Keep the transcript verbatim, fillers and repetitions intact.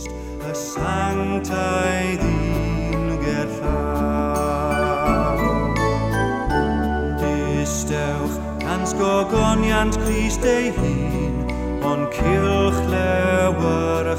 Crist, y sanctaidd un gerllaw. Distewch ans gogoniant Crist ei hun, ond cilch lewer